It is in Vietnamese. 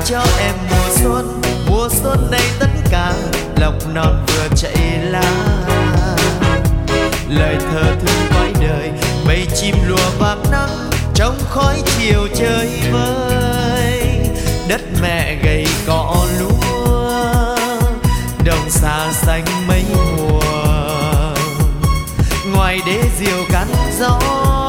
cho em mùa xuân này tất cả lộc non vừa chạy lá. Lời thơ thương cõi đời, bầy chim lùa vàng nắng trong khói chiều chơi vơi. Đất mẹ gầy cỏ lúa, đồng xa xanh mấy mùa. Ngoài đê diều cắn gió,